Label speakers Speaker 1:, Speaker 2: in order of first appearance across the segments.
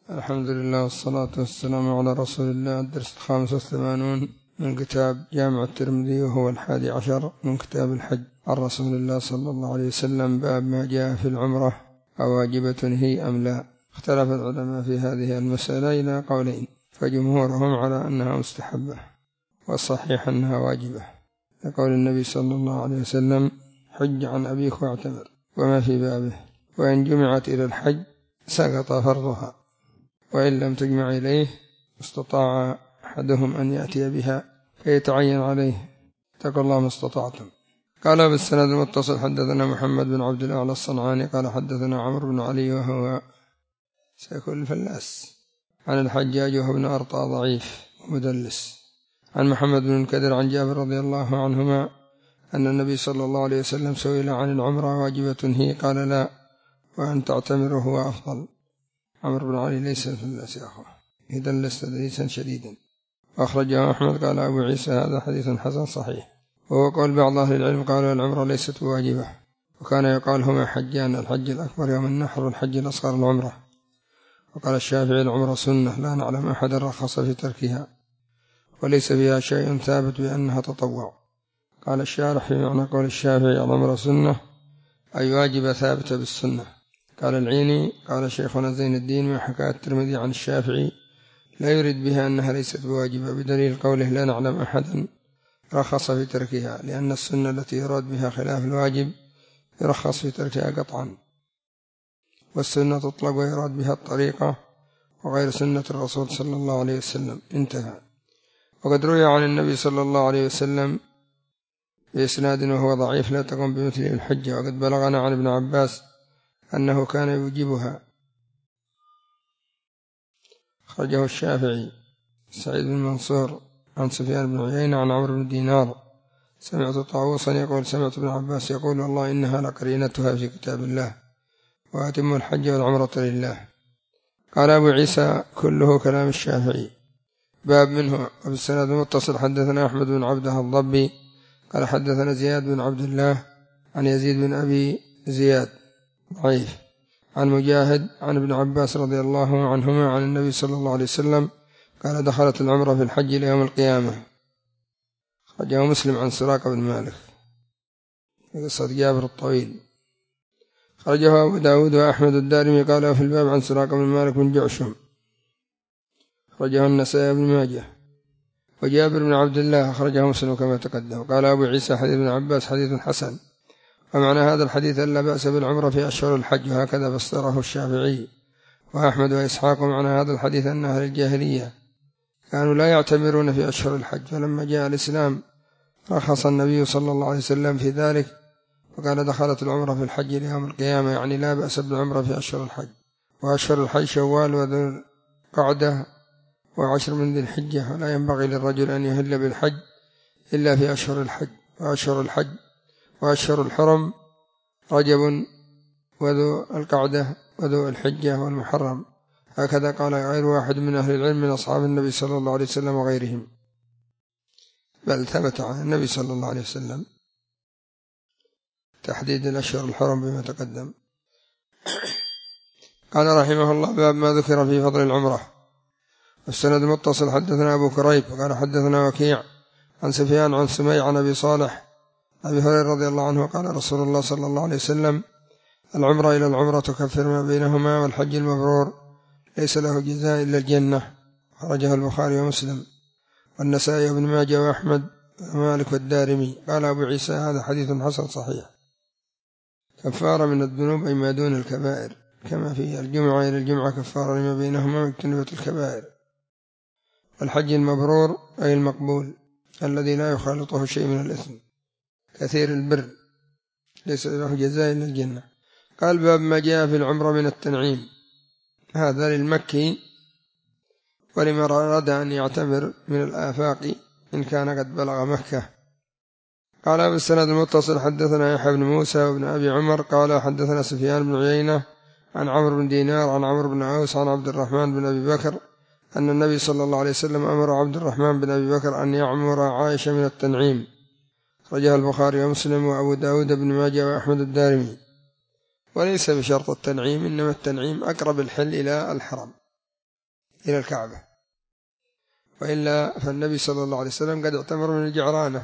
Speaker 1: الحمد لله والصلاة والسلام على رسول الله. الدرس 85 من كتاب جامع الترمذي، وهو 11 من كتاب الحج، عن رسول الله صلى الله عليه وسلم. باب ما جاء في العمرة أواجبة هي أم لا. اختلف العلماء في هذه المسألة إلى قولين، فجمهورهم على أنها مستحبة، والصحيح أنها واجبة، لقول النبي صلى الله عليه وسلم: حج عن أبيك واعتمر، وما في بابه، وإن جمعت إلى الحج سقط فرضها، وإن لم تجمع إليه استطاع أحدهم أن يأتي بها فيتعين عليه. اتقوا الله ما استطعتم. قال بالسند المتصل: حدثنا محمد بن عبد الأعلى الصنعاني قال حدثنا عمرو بن علي وهو سيكون الفلاس، عن الحجاج وهو ابن أرطى ضعيف ومدلس، عن محمد بن الكدر عن جابر رضي الله عنهما أن النبي صلى الله عليه وسلم سئل عن العمرة واجبة هي، قال: لا، وأن تعتمر هو أفضل. عمرو بن علي ليس الفلاس يا أخوة، يدلس تدليسا شديدا. وأخرجه أحمد. قال أبو عيسى: هذا حديث حسن صحيح. وهو قول بعض أهل العلم قالوا العمرة ليست بواجبة، وكان يقال هما حجان: الحج الأكبر يوم النحر، والحج الأصغر العمرة. وقال الشافعي: العمرة سنة، لا نعلم أحد رخص في تركها، وليس فيها شيء ثابت بأنها تطوع. قال الشارح في معنى قول الشافعي: العمرة سنة أي واجبة ثابتة بالسنة. قال العيني: قال شيخنا زين الدين: ما حكى الترمذي عن الشافعي لا يريد بها أنها ليست بواجبة، بدليل قوله: لا نعلم أحدا رخص في تركها، لأن السنة التي يراد بها خلاف الواجب يرخص في تركها قطعا، والسنة تطلق ويراد بها الطريقة وغير سنة الرسول صلى الله عليه وسلم. انتهى. وقد روي عن النبي صلى الله عليه وسلم بإسناد وهو ضعيف: لا تقوم بمثله الحجة. وقد بلغنا عن ابن عباس أنه كان يوجبها. خرجه الشافعي. سعيد بن منصور عن سفيان بن عيينة عن عمرو بن دينار: سمعت طاووسا يقول: سمعت ابن عباس يقول: والله إنها لقرينتها في كتاب الله، وأتم الحج والعمرة لله. قال أبو عيسى: كله كلام الشافعي. باب منه. وبالسند المتصل حدثنا أحمد بن عبده الضبي قال حدثنا زياد بن عبد الله عن يزيد بن أبي زياد ضعيف، عن مجاهد عن ابن عباس رضي الله عنهما عن النبي صلى الله عليه وسلم قال: دخلت العمرة في الحج ليوم القيامة. خرجه مسلم عن سراقة بن مالك، قصة جابر الطويل. خرجه أبو داود وأحمد الدارمي قال في الباب عن سراقة بن مالك بن جعشم. خرجه النسائي بن ماجه. وجابر بن عبد الله خرجه مسلم كما تقدم. قال أبو عيسى: حديث ابن عباس حديث حسن. ومعنى هذا الحديث ألا بأس بالعمرة في أشهر الحج، وهكذا فسره الشافعي وأحمد وإسحاق. ومعنى هذا الحديث أن أهل الجاهلية كانوا لا يعتمرون في أشهر الحج، فلما جاء الإسلام رخص النبي صلى الله عليه وسلم في ذلك، فقال: دخلت العمرة في الحج ليوم القيامة، يعني لا بأس بالعمرة في أشهر الحج. وأشهر الحج شوال وذو القعدة وعشر من ذي الحجة، ولا ينبغي للرجل أن يهل بالحج إلا في أشهر الحج. وأشهر الحرم رجب وذو القعدة وذو الحجة والمحرم. هكذا قال غير واحد من أهل العلم من أصحاب النبي صلى الله عليه وسلم وغيرهم، بل ثبت عن النبي صلى الله عليه وسلم تحديد الأشهر الحرم بما تقدم. قال رحمه الله: باب ما ذكر في فضل العمرة. والسند المتصل حدثنا أبو كريب قال حدثنا وكيع عن سفيان عن سميع عن أبي صالح أبي هريرة رضي الله عنه قال: رسول الله صلى الله عليه وسلم: العمرة إلى العمرة تكفر ما بينهما، والحج المبرور ليس له جزاء إلا الجنة. خرجه البخاري ومسلم والنسائي وابن ماجه وأحمد ومالك والدارمي. قال أبو عيسى: هذا حديث حسن صحيح. كفارة من الذنوب أي ما دون الكبائر، كما في الجمعة إلى الجمعة كفارة لما بينهما واجتنبة الكبائر. الحج المبرور أي المقبول الذي لا يخالطه شيء من الإثم، كثير البر، ليس له جزاء إلا الجنة. قال: باب ما جاء في العمرة من التنعيم. هذا للمكي ولما أراد أن يعتمر من الآفاق إن كان قد بلغ مكة. قال بالسند المتصل حدثنا يحيى بن موسى وابن أبي عمر قال حدثنا سفيان بن عيينة عن عمرو بن دينار عن عمرو بن عوس عن عبد الرحمن بن أبي بكر أن النبي صلى الله عليه وسلم أمر عبد الرحمن بن أبي بكر أن يعمر عائشة من التنعيم. خرجه البخاري ومسلم وأبو داود بن ماجه وأحمد الدارمي. وليس بشرط التنعيم، إنما التنعيم أقرب الحل إلى الحرم. إلى الكعبة، وإلا فالنبي صلى الله عليه وسلم قد اعتمر من الجعرانة،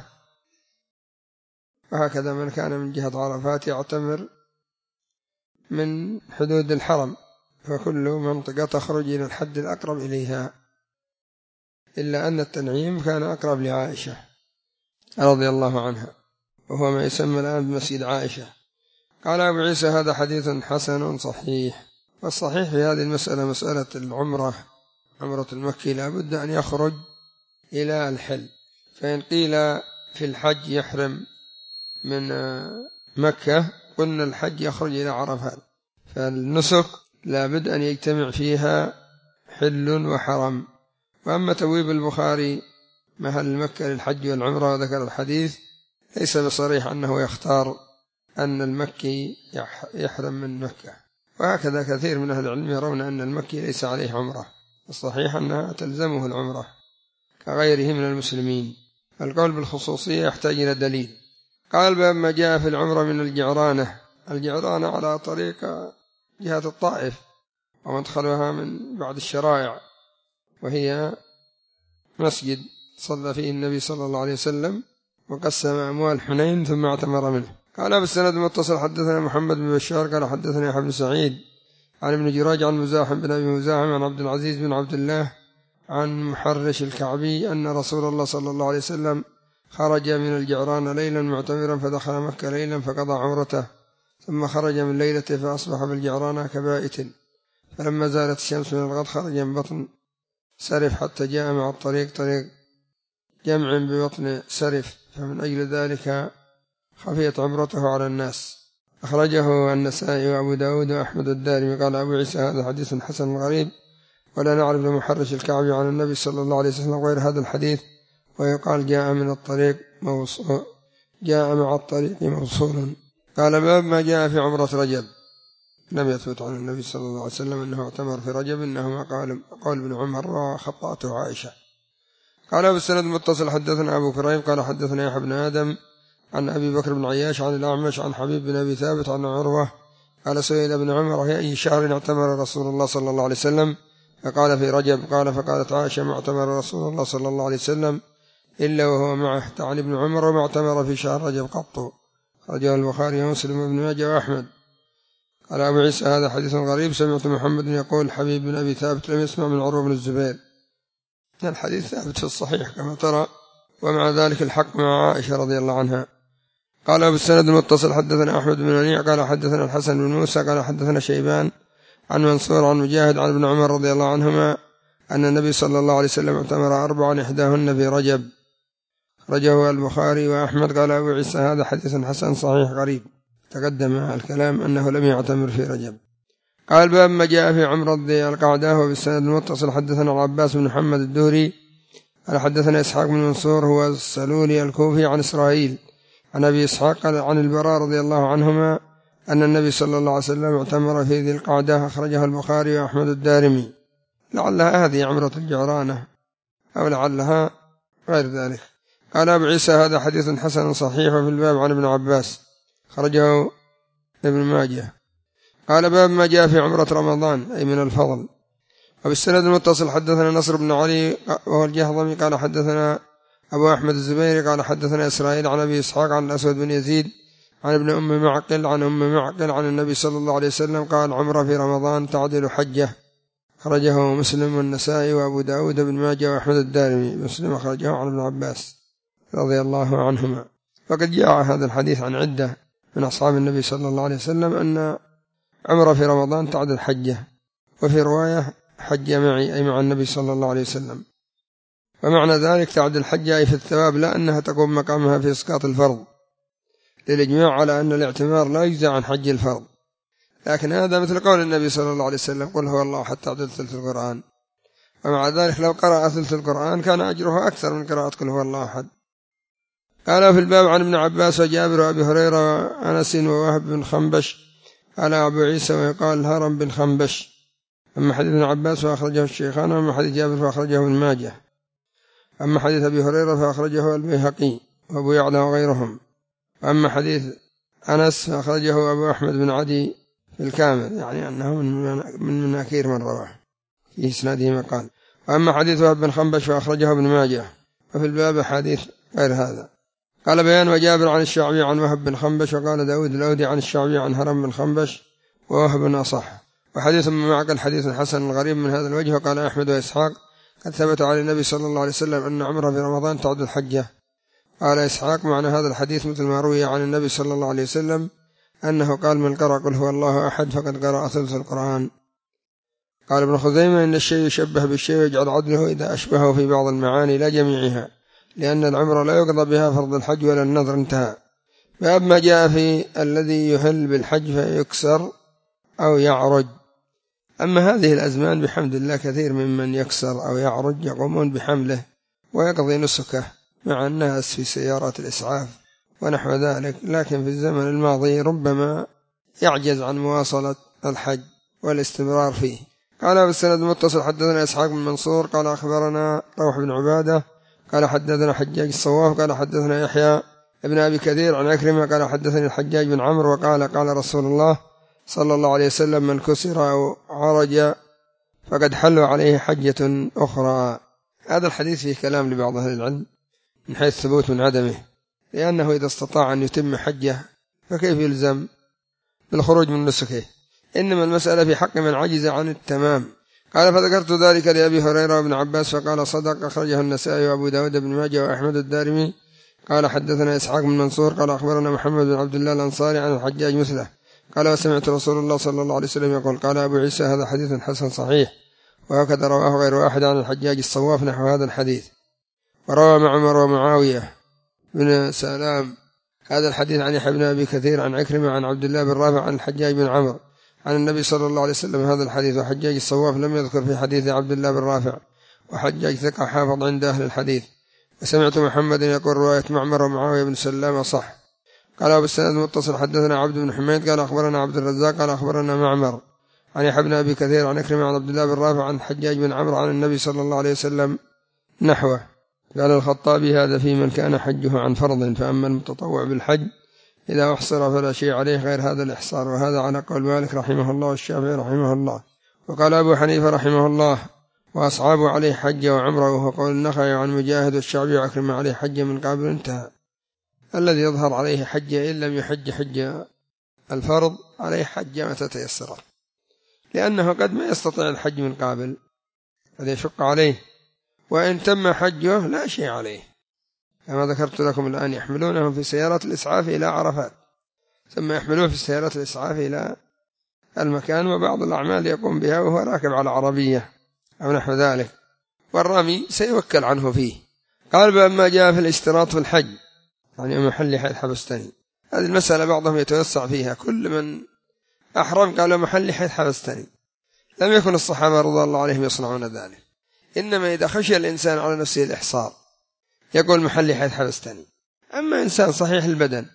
Speaker 1: وهكذا من كان من جهة عرفات يعتمر من حدود الحرم، فكل منطقة تخرج إلى الحد الأقرب إليها، إلا أن التنعيم كان أقرب لعائشة رضي الله عنها، وهو ما يسمى الآن بمسجد عائشة. قال أبو عيسى هذا حديث حسن صحيح. والصحيح في هذه المسألة مسألة العمرة، عمرة المكي لا بد أن يخرج إلى الحل، فإن قيل في الحج يحرم من مكة قلنا الحج يخرج إلى عرفات، فالنسك لا بد أن يجتمع فيها حل وحرم. وأما تبويب البخاري محل مكة للحج والعمرة وذكر الحديث ليس بصريح أنه يختار أن المكي يحرم من مكة، وهكذا كثير من أهل العلم يرون أن المكي ليس عليه عمرة، الصحيح أنها تلزمه العمرة كغيره من المسلمين، القول بالخصوصية يحتاج إلى دليل. قال باب ما جاء في العمرة من الجعرانة. الجعرانة على طريق جهة الطائف ومدخلها من بعد الشرائع، وهي مسجد صلى فيه النبي صلى الله عليه وسلم وقسم أموال حنين ثم اعتمر منه. قال بالسند المتصل حدثنا محمد بن بشار قال حدثنا يحيى بن سعيد عن ابن جراج عن مزاحم بن أبي مزاحم عن عبد العزيز بن عبد الله عن محرش الكعبي أن رسول الله صلى الله عليه وسلم خرج من الجعران ليلا معتمرا فدخل مكة ليلا فقضى عمرته، ثم خرج من ليلته فأصبح بالجعران كبائت، فلما زالت الشمس من الغد خرج من بطن سرف حتى جاء مع الطريق طريق جمع ببطن سرف، فمن أجل ذلك خفيت عمرته على الناس. أخرجه النسائي وأبو داود وأحمد الدارمي. قال أبو عيسى هذا حديث حسن غريب، ولا نعرف لمحرش الكعبي عن النبي صلى الله عليه وسلم غير هذا الحديث، ويقال جاء مع الطريق موصول. قال باب ما جاء في عمرة رجب. لم يثبت عن النبي صلى الله عليه وسلم أنه اعتمر في رجب، إنه قال ابن عمر وخطأته عائشة. قال بالسند المتصل حدثنا أبو كريم قال حدثنا يحيى بن آدم عن أبي بكر بن عياش عن الأعمش عن حبيب بن أبي ثابت عن عروة قال سئل ابن عمر في أي شهر اعتمر رسول الله صلى الله عليه وسلم؟ فقال في رجب. قال فقالت عائشة ما اعتمر رسول الله صلى الله عليه وسلم إلا وهو معه، تعني ابن عمر وما اعتمر في شهر رجب قط. خرجه البخاري ومسلم وابن ماجه وأحمد. قال أبو عيسى هذا حديث غريب، سمعت محمد يقول حبيب بن أبي ثابت لم يسمع من عروة بن الزبير. الحديث ثابت في الصحيح كما ترى، ومع ذلك الحق مع عائشة رضي الله عنها. قال أبو السند المتصل حدثنا أحمد بن منيع قال حدثنا الحسن بن موسى قال حدثنا شيبان عن منصور عن مجاهد عن ابن عمر رضي الله عنهما أن النبي صلى الله عليه وسلم اعتمر 4 إحداهن في رجب. رجه البخاري وأحمد. قال أبو عيسى هذا حديث حسن صحيح غريب، تقدم الكلام أنه لم يعتمر في رجب. قال باب ما جاء في عمرة ذي القعدة. وبالسند المتصل حدثنا العباس بن محمد الدوري قال حدثنا إسحاق بن منصور هو السلولي الكوفي عن إسرائيل عن أبي إسحاق عن البراء رضي الله عنهما أن النبي صلى الله عليه وسلم اعتمر في ذي القعدة. أخرجه البخاري وأحمد الدارمي. لعلها هذه عمرة الجعرانة أو لعلها غير ذلك. قال أبو عيسى هذا حديث حسن صحيح في الباب عن ابن عباس، خرجه ابن ماجه. قال باب ما جاء في عمرة رمضان أي من الفضل. وبالسند المتصل حدثنا نصر بن علي وهو الجهضمي قال حدثنا أبو أحمد الزبيري قال حدثنا إسرائيل عن أبي إسحاق عن الأسود بن يزيد عن ابن أم معقل عن أم معقل عن النبي صلى الله عليه وسلم قال عمرة في رمضان تعدل حجة. خرجه مسلم والنسائي وأبو داود بن ماجه وأحمد الدارمي. مسلم أخرجه عن ابن عباس رضي الله عنهما. وقد جاء هذا الحديث عن عدة من أصحاب النبي صلى الله عليه وسلم أن عمرة في رمضان تعدل حجة، وفي رواية حج معي أي مع النبي صلى الله عليه وسلم. ومعنى ذلك تعدل حجة أي في الثواب، لا أنها تقوم مقامها في إسقاط الفرض، للإجماع على أن الاعتمار لا يجزى عن حج الفرض. لكن هذا مثل قول النبي صلى الله عليه وسلم قل هو الله حتى تعدل ثلث القرآن، ومع ذلك لو قرأ ثلث القرآن كان أجره أكثر من قراءة قل هو الله أحد. قال في الباب عن ابن عباس وجابر وأبي هريرة وأنس ووهب بن خنبش قال أبو عيسى ويقال الهرم بن خنبش. أما حديث ابن عباس فأخرجه الشيخان، وأما حديث جابر فأخرجه ابن ماجه، أما حديث أبي هريرة فأخرجه البيهقي وأبو يعلى وغيرهم، أما حديث أنس فأخرجه أبو أحمد بن عدي في الكامل، يعني أنه من مناكير من رواه. في إسناده مقال. وأما حديث وهب بن خنبش فأخرجه ابن ماجه، وفي الباب حديث غير هذا. قال بيان وجابر عن الشعبي عن وهب بن خنبش، وقال داود الأودي عن الشعبي عن هرم بن خنبش ووهب أصح. وحديث من معقل حديث حسن غريب من هذا الوجه. وقال أحمد وإسحاق قد ثبت على النبي صلى الله عليه وسلم أن عمره في رمضان تعد الحجة. قال إسحاق معنى هذا الحديث مثل ما روي عن النبي صلى الله عليه وسلم أنه قال من قرأ قل هو الله أحد فقد قرأ ثلث القرآن. قال ابن خزيمة إن الشيء يشبه بالشيء ويجعل عدله إذا أشبهه في بعض المعاني لا جميعها، لأن العمر لا يقضى بها فرض الحج ولا النذر. انتهى. باب ما جاء في الذي يهل بالحج فيكسر أو يعرج. أما هذه الأزمان بحمد الله كثير ممن يكسر أو يعرج يقومون بحمله ويقضي نسكه مع الناس في سيارات الإسعاف ونحو ذلك، لكن في الزمن الماضي ربما يعجز عن مواصلة الحج والاستمرار فيه. قال بالسند المتصل حدثنا إسحاق بن منصور قال أخبرنا روح بن عبادة قال حدثنا حجاج الصواف قال حدثنا يحيى ابن أبي كثير عن عكرمة قال حدثني الحجاج بن عمرو وقال قال رسول الله صلى الله عليه وسلم من كسر أو عرج فقد حلوا عليه حجة أخرى. هذا الحديث فيه كلام لبعض أهل العلم من حيث ثبوت من عدمه، لأنه إذا استطاع أن يتم حجه فكيف يلزم بالخروج من نسكه؟ إنما المسألة في حق من عجز عن التمام. قال فذكرت ذلك لأبي هريرة وابن عباس فقال صدق. أخرجه النسائي وأبو داود بن ماجه وأحمد الدارمي. قال حدثنا إسحاق بن منصور قال أخبرنا محمد بن عبد الله الأنصاري عن الحجاج مثله قال وسمعت رسول الله صلى الله عليه وسلم يقول. قال أبو عيسى هذا حديث حسن صحيح، وهكذا رواه غير واحد عن الحجاج الصواف نحو هذا الحديث. وروى معمر ومعاوية بن سلام هذا الحديث عن يحيى بن أبي كثير عن عكرمة عن عبد الله بن رافع عن الحجاج بن عمرو عن النبي صلى الله عليه وسلم هذا الحديث. وحجاج الصواف لم يذكر في حديث عبد الله بن رافع، وحجاج ثقة حافظ عند أهل الحديث. وسمعت محمد يقول رواية معمر ومعاوية بن سلام صح. قال أبو السند المتصل حدثنا عبد بن حميد قال أخبرنا عبد الرزاق قال أخبرنا معمر عن يحيى بن أبي كثير عن عكرمة عن عبد الله بن رافع عن الحجاج بن عمرو عن النبي صلى الله عليه وسلم نحوه. قال الخطابي هذا في من كان حجه عن فرض، فأما المتطوع بالحج إذا أحصر فلا شيء عليه غير هذا الإحصار. وهذا على قول مالك رحمه الله والشافعي رحمه الله. وقال أبو حنيفة رحمه الله وأصحابه عليه حج وعمره، وهو قول النخعي عن مجاهد والشعبي وعكرمة عليه حج من قبل. انتهى. الذي يظهر عليه حج إن لم يحج حج الفرض عليه حج متى تيسر، لأنه قد ما يستطيع الحج من قبل قد يشق عليه، وإن تم حجه لا شيء عليه كما ذكرت لكم الآن. يحملونهم في سيارات الإسعاف إلى عرفات، ثم يحملون في سيارات الإسعاف إلى المكان، وبعض الأعمال يقوم بها وهو راكب على عربية أو نحو ذلك، والرامي سيوكل عنه فيه. قال بما جاء في الاشتراط في الحج يعني محل حيث حبستني. هذه المسألة بعضهم يتوسع فيها، كل من أحرم قال محل حيث حبستني. لم يكن الصحابة رضي الله عليهم يصنعون ذلك، إنما إذا خشي الإنسان على نفسه الإحصار يقول محل حيث حبستني. أما إنسان صحيح البدن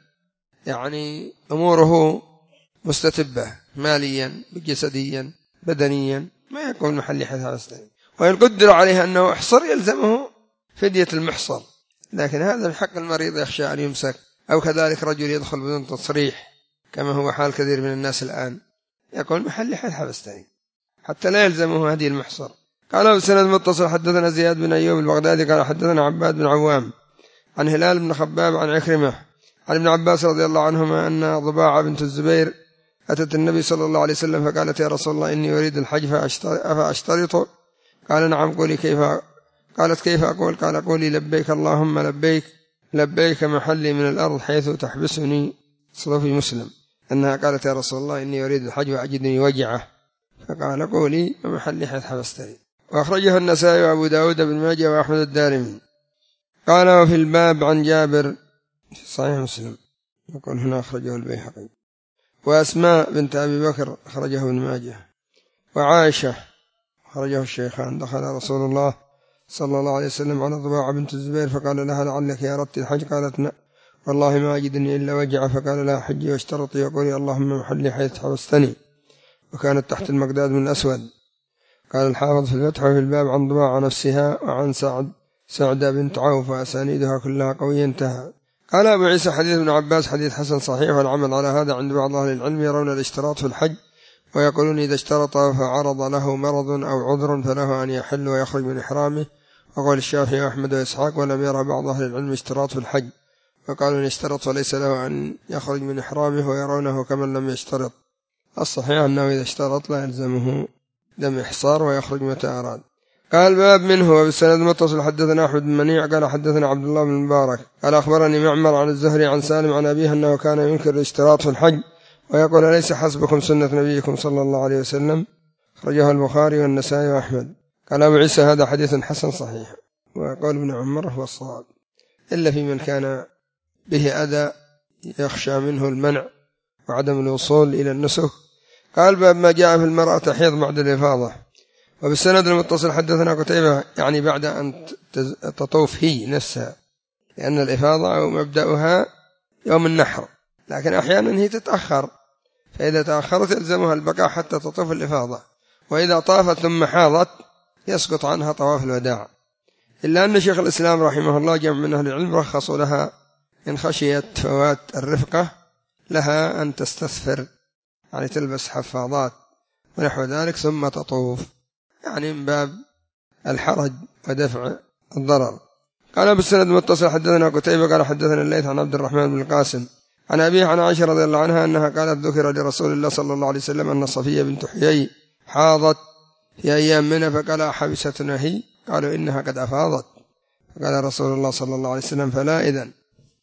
Speaker 1: يعني أموره مستتبة ماليا جسديا بدنيا ما يقول محل حيث حبستني، وإن قدر عليه أنه أحصر يلزمه فدية المحصر، لكن هذا بحق المريض يخشى أن يمسك، أو كذلك رجل يدخل بدون تصريح كما هو حال كثير من الناس الآن يقول محل حيث حبستني حتى لا يلزمه هدي المحصر. قال بسند متصل حدثنا زياد بن أيوب البغدادي قال حدثنا عباد بن عوام عن هلال بن خباب عن عكرمة عن ابن عباس رضي الله عنهما أن ضباعة بنت الزبير أتت النبي صلى الله عليه وسلم فقالت يا رسول الله إني أريد الحج فأشترط؟ قال نعم. قولي كيف؟ قالت كيف أقول؟ قال قولي لبيك اللهم لبيك لبيك محلي من الأرض حيث تحبسني. صلى مسلم أنها قالت يا رسول الله إني أريد الحج وأجدني وجعه، فقال قولي محلي حيث حبستني. وأخرجه النسائي وأبو داود بن ماجه وأحمد الدارمي. قال وفي الباب عن جابر صحيح مسلم يقول هنا أخرجه البيهقي. وأسماء بنت أبي بكر أخرجه ابن ماجه. وعائشة أخرجه الشيخان دخل رسول الله صلى الله عليه وسلم على ضباعة بنت الزبير فقال لها لعلك يا أردت الحج؟ قالت لا والله ما أجدني إلا وجع. فقال لها حجي واشترطي وقولي اللهم محلي حيث حبستني. وكانت تحت المقداد من الأسود. قال الحافظ في الفتح وفي الباب عن ضباعة نفسها وعن سعدة بنت عوف وأسانيدها كلها قوية. انتهى. قال أبو عيسى حديث ابن عباس حديث حسن صحيح، والعمل على هذا عند بعض أهل العلم يرون الاشتراط في الحج ويقولون إذا اشترط فعرض له مرض أو عذر فله أن يحل ويخرج من إحرامه، وقال الشافعي وأحمد وإسحاق. ولم يرى بعض أهل العلم اشتراط في الحج، وقالوا إن اشترط فليس له أن يخرج من إحرامه، ويرونه كمن لم يشترط. الصحيح أنه إذا اشترط لا يلزمه دم إحصار ويخرج متى أراد. قال باب منه. وبالسند المتصل حدثنا أحمد بن منيع قال حدثنا عبد الله بن المبارك قال أخبرني معمر عن الزهري عن سالم عن أبيه أنه كان ينكر الاشتراط في الحج ويقول ليس حسبكم سنة نبيكم صلى الله عليه وسلم، خرجه البخاري والنسائي وأحمد. قال أبو عيسى هذا حديث حسن صحيح. وقال ابن عمر هو الصواب، إلا في من كان به أذى يخشى منه المنع وعدم الوصول إلى النسك. قال باب ما جاء في المرأة تحيض بعد الإفاضة. وبالسند المتصل حدثنا قتيبة يعني بعد أن تطوف هي نفسها، لأن الإفاضة مبدأها يوم النحر، لكن أحيانا هي تتأخر، فإذا تأخرت يلزمها البقاء حتى تطوف الإفاضة، وإذا طافت ثم حاضت يسقط عنها طواف الوداع. إلا أن شيخ الإسلام رحمه الله جمع من أهل العلم رخصوا لها إن خشيت فوات الرفقة لها أن تستثفر، يعني تلبس حفاضات ونحو ذلك ثم تطوف، يعني من باب الحرج ودفع الضرر. قال بالسند المتصل حدثنا قتيبة قال حدثنا الليث عن عبد الرحمن بن القاسم عن أبيه عن عائشة رضي الله عنها أنها قالت ذكر لرسول الله صلى الله عليه وسلم أن صفية بنت حيي حاضت في أيام منى، فقال أحبستنا هي؟ قالوا إنها قد أفاضت، فقال رسول الله صلى الله عليه وسلم فلا إذن.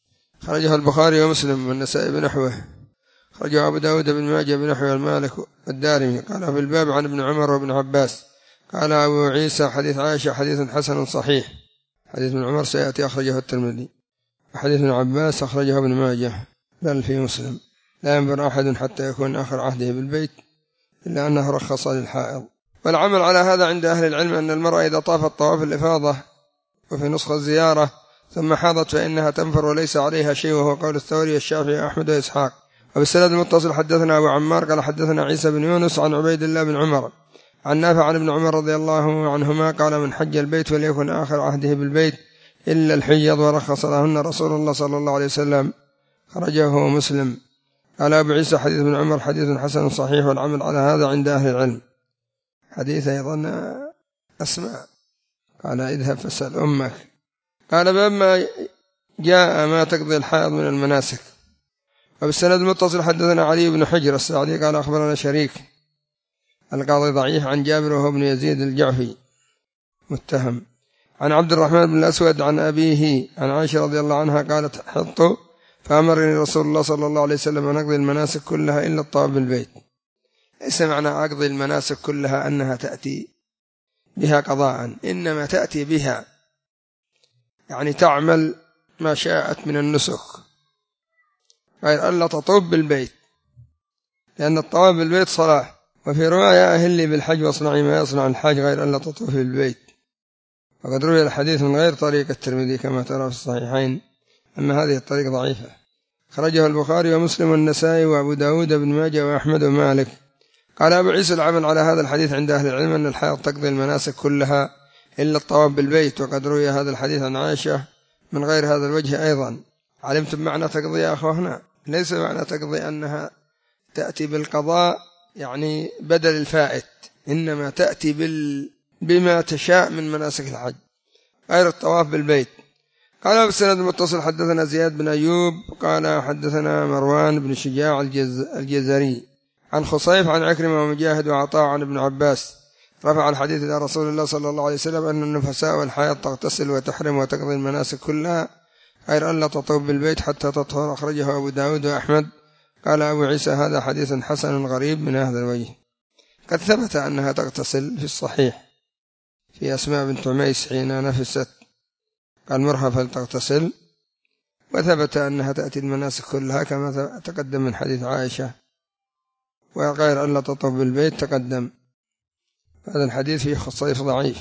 Speaker 1: خرجه البخاري ومسلم والنسائي بنحوه، خرجه أبو داود بن ماجه بنحوه المالك والدارمي. قال في الباب عن ابن عمر وابن عباس. قال أبو عيسى حديث عائشة حديث حسن صحيح. حديث ابن عمر سيأتي أخرجه الترمذي، وحديث ابن عباس أخرجه ابن ماجه بل في مسلم. لا ينبر أحد حتى يكون آخر عهده بالبيت إلا أنه رخص للحائض. والعمل على هذا عند أهل العلم أن المرأة إذا طافت طواف الإفاضة وفي نسخة الزيارة ثم حاضت فإنها تنفر وليس عليها شيء، وهو قول الثوري الشافعي أحمد وإسحاق. وبالسند المتصل حدثنا أبو عمار قال حدثنا عيسى بن يونس عن عبيد الله بن عمر عن نافع عن ابن عمر رضي الله عنهما قال من حج البيت وليكن آخر عهده بالبيت إلا الحيض ورخص لهن رسول الله صلى الله عليه وسلم، خرجه مسلم. قال أبو عيسى حديث ابن عمر حديث حسن صحيح، والعمل على هذا عند أهل العلم. حديث أيضا أسماء قال اذهب فاسأل أمك. قال باب ما جاء ما تقضي الحائض من المناسك. وبالسند المتصل حدثنا علي بن حجر السعدي قال أخبرنا شريك القاضي ضعيف عن جابر وهو ابن يزيد الجعفي متهم عن عبد الرحمن بن الأسود عن أبيه عن عائشة رضي الله عنها قالت حطوا فأمرني رسول الله صلى الله عليه وسلم أن أقضي المناسك كلها إلا الطواف بالبيت. ليس معنى أقضي المناسك كلها أنها تأتي بها قضاء، إنما تأتي بها يعني تعمل ما شاءت من النسك، غير ألا تطوف بالبيت، لأن الطواف بالبيت صلاة. وفي رواية أهلي بالحج واصنعي ما يصنع الحاج غير ألا تطوف بالبيت. وقد روي الحديث من غير طريق الترمذي كما ترى في الصحيحين، أما هذه الطريق ضعيفة. خرجه البخاري ومسلم والنسائي وأبو داود بن ماجه وأحمد ومالك. قال أبو عيسى العمل على هذا الحديث عند أهل العلم أن الحائض تقضي المناسك كلها إلا الطواف بالبيت. وقد روي هذا الحديث عن عائشة من غير هذا الوجه أيضا. علمتم معنى تقضي يا أخوهنا؟ ليس معنى تقضي أنها تأتي بالقضاء يعني بدل الفائت، إنما تأتي بما تشاء من مناسك الحج غير الطواف بالبيت. قال بالسند المتصل حدثنا زياد بن أيوب قال حدثنا مروان بن شجاع الجزري عن خصيف عن عكرمة ومجاهد وعطاء عن ابن عباس رفع الحديث إلى رسول الله صلى الله عليه وسلم أن النفساء والحائض تغتسل وتحرم وتقضي المناسك كلها غير أن لا تطوف بالبيت حتى تطهر. أخرجه أبو داود وأحمد. قال أبو عيسى هذا حديث حسن غريب من هذا الوجه. قد ثبت أنها تغتسل في الصحيح في أسماء بنت عميس حين نفست قال مرها فلتغتسل، وثبت أنها تأتي المناسك كلها كما تقدم من حديث عائشة، وغير أن لا تطوف بالبيت تقدم. هذا الحديث فيه خصيص ضعيف.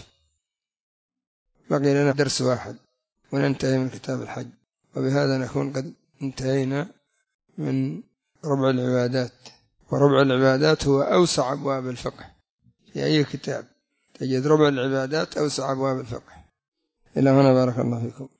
Speaker 1: بقي لنا درس واحد وننتهي من كتاب الحج، وبهذا نكون قد انتهينا من ربع العبادات. وربع العبادات هو أوسع أبواب الفقه في أي كتاب تجد ربع العبادات أوسع أبواب الفقه. إلى هنا بارك الله فيكم.